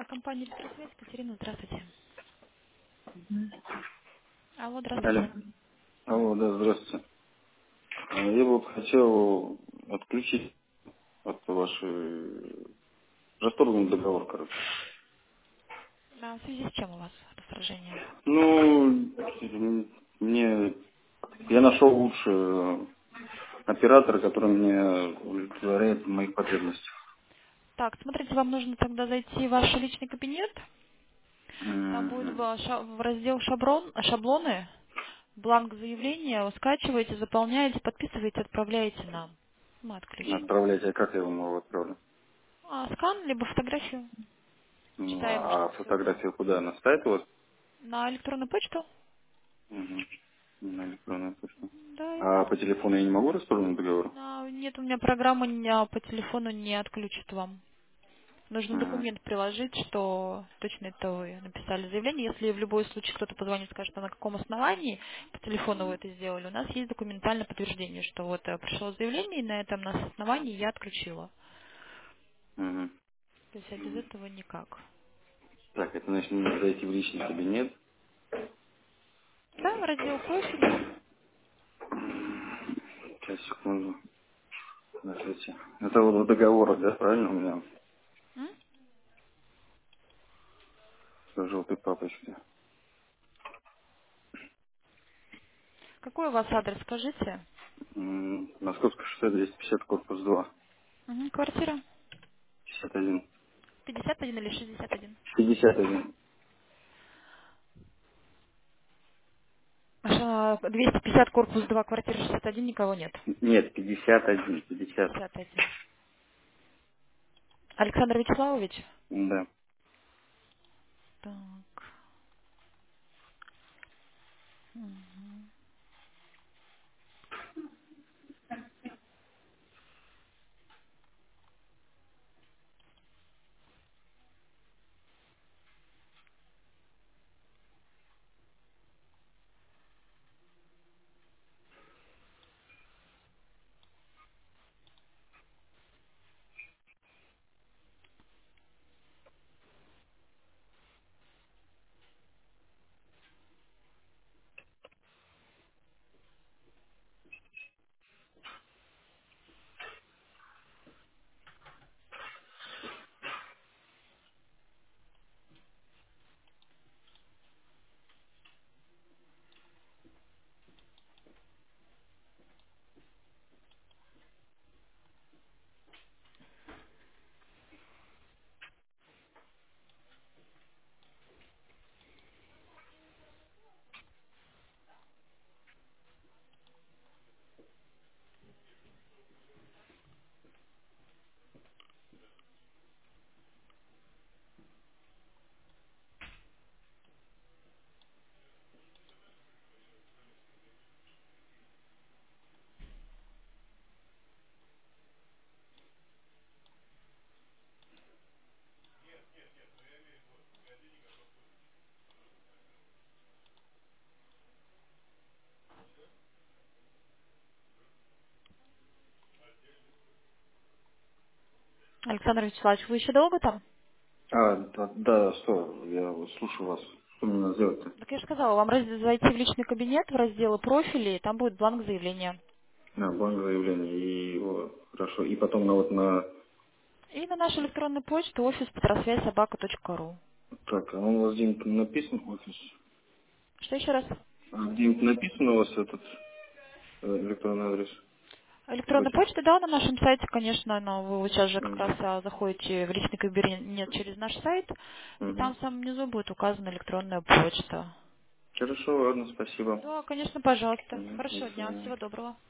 Компания «Электросвязь». Катерина, здравствуйте. Алло, Алло. здравствуйте. Алло, да, здравствуйте. Я бы хотел отключить от вашей расторгнуть договор, короче. А в связи с чем у вас раздражение? Ну, мне я нашел лучше оператора, который мне удовлетворяет в моих потребностях. Так, смотрите, вам нужно тогда зайти в ваш личный кабинет. Там будет Мгм. в раздел шаблоны, бланк заявления, вы скачиваете, заполняете, подписываете, отправляете нам. Мы отключим. Отправляйте, а как я его могу отправлять? Скан, либо фотографию. Ну, Читаем, а что все. фотографию куда? На сайт у вас? На электронную почту? Мгм. На электронную почту. Да, и А нас. по телефону я не могу расторгнуть договор? Нет, у меня программа по телефону не отключит вам. Нужно Ага. документ приложить, что точно это вы написали заявление. Если в любой случай кто-то позвонит и скажет, а на каком основании по телефону вы это сделали, у нас есть документальное подтверждение, что вот пришло заявление, и на этом нас основании я отключила. Мгм. То есть а без этого никак. Так, это значит, мне надо зайти в личный кабинет. Да, раздел профили. Сейчас, секунду. Подождите. Это вот в договорах, да, правильно у меня? М? В желтой папочке. Какой у вас адрес, скажите? Московское шоссе 250, корпус 2. Мгм, квартира 51. 51 или 61? 51. 250, корпус 2, квартира 61, никого нет. Нет, 51. 50. 51. Александр Вячеславович? Да. Так. Мгм. Александр Вячеславович, вы еще долго там? Да, да, что? Я вот слушаю вас. Что мне надо сделать-то? Так я же сказала, вам зайти в личный кабинет, в разделы профили, и там будет бланк заявления. Бланк заявления. И, хорошо. И потом на. И на нашу электронную почту офис petrosвязь@собака.ру. Так, а он у вас где-нибудь написан, офис? Что еще раз? А где-нибудь написан у вас этот электронный адрес? Электронная Офис? почта, да, на нашем сайте, конечно, но вы вот сейчас же как раз Мгм. заходите в личный кабинет через наш сайт, и там Мгм. в самом низу будет указана электронная почта. Хорошо, ладно, спасибо. Да, конечно, пожалуйста. Мгм. До Хорошего дня, свидания. всего доброго.